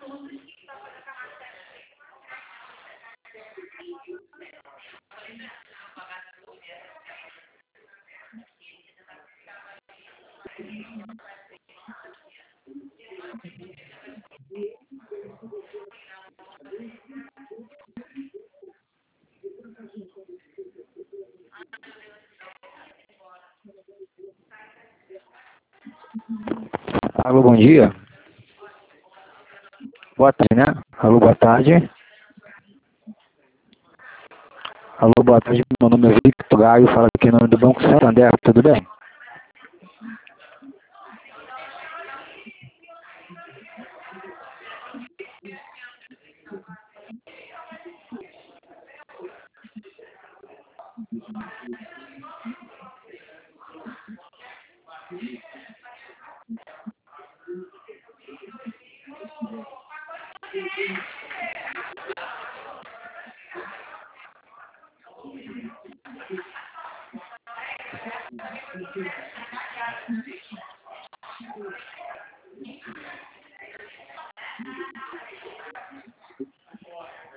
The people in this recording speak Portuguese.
Alô, bom dia. Boa tarde, né? Alô, boa tarde. Alô, boa tarde. Meu nome é Victor Gaio, falo aqui em nome do Banco Santander, tudo bem?